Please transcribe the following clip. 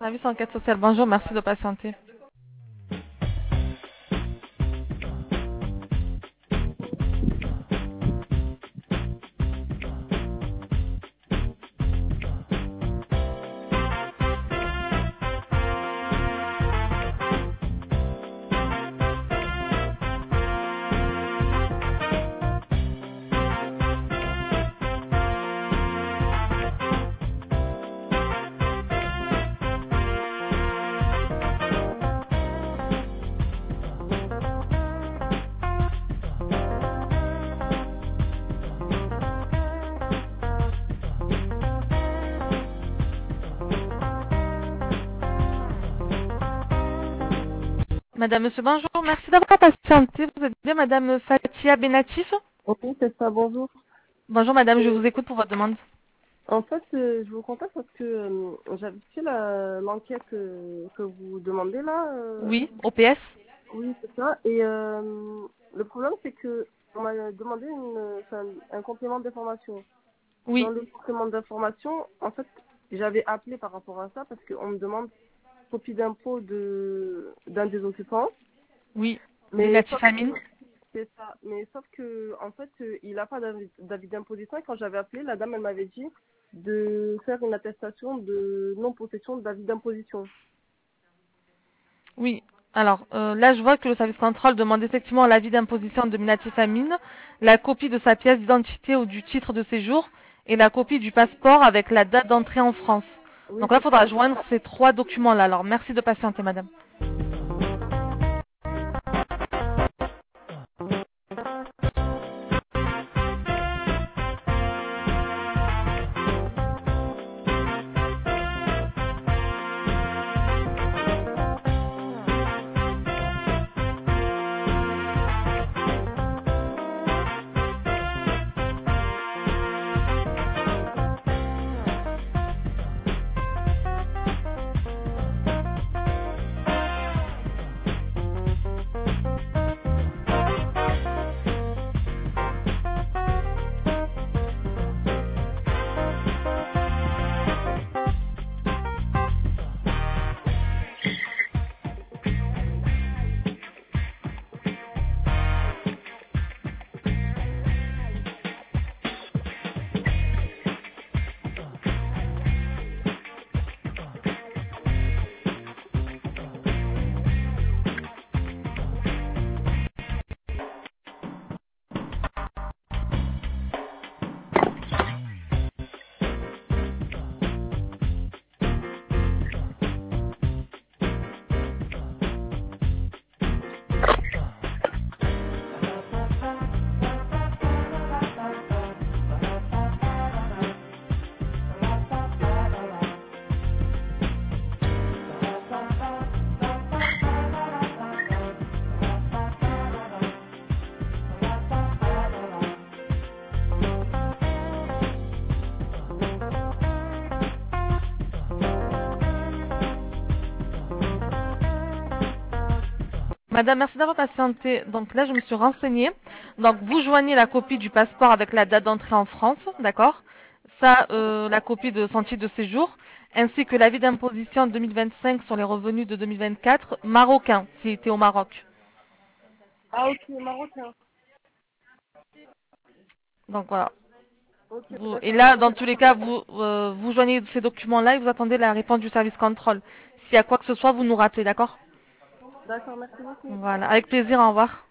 service enquête sociale. Bonjour, merci de patienter. Madame, monsieur, bonjour, merci d'avoir patienté. Vous êtes bien Madame Fatia Benatif? Oui, c'est ça, bonjour. Bonjour Madame, je vous écoute pour votre demande. En fait, je vous contacte parce que j'avais fait l'enquête que vous demandez là. Oui, OPS? Oui, c'est ça. Et le problème, c'est que on m'a demandé un complément d'information. Dans Oui, le complément d'information, en fait, j'avais appelé par rapport à ça parce qu'on me demande copie d'impôt d'un des occupants. oui, Mais Benatif sauf Amine. que, c'est ça. Mais sauf que, en fait, il n'a pas d'avis d'imposition. Et quand j'avais appelé, la dame, elle m'avait dit de faire une attestation de non-possession d'avis d'imposition. Oui, alors là je vois que le service contrôle demande effectivement l'avis d'imposition de Benatif Amine, la copie de sa pièce d'identité ou du titre de séjour et la copie du passeport avec la date d'entrée en France. Oui, Donc là, il c'est faudra ça. joindre ces trois documents-là. Alors merci de patienter Madame. Madame, merci d'avoir patienté. Donc là, je me suis renseignée. Donc vous joignez la copie du passeport avec la date d'entrée en France, d'accord? Ça, la copie de son titre de séjour, ainsi que l'avis d'imposition 2025 sur les revenus de 2024 marocain, s'il était au Maroc. Ah, ok, marocain. Donc voilà. Ok, Et d'accord, là, merci. dans tous les cas, vous joignez ces documents-là et vous attendez la réponse du service contrôle. S'il y a quoi que ce soit, vous nous rappelez, d'accord? D'accord, merci beaucoup. Voilà. Avec plaisir, au revoir.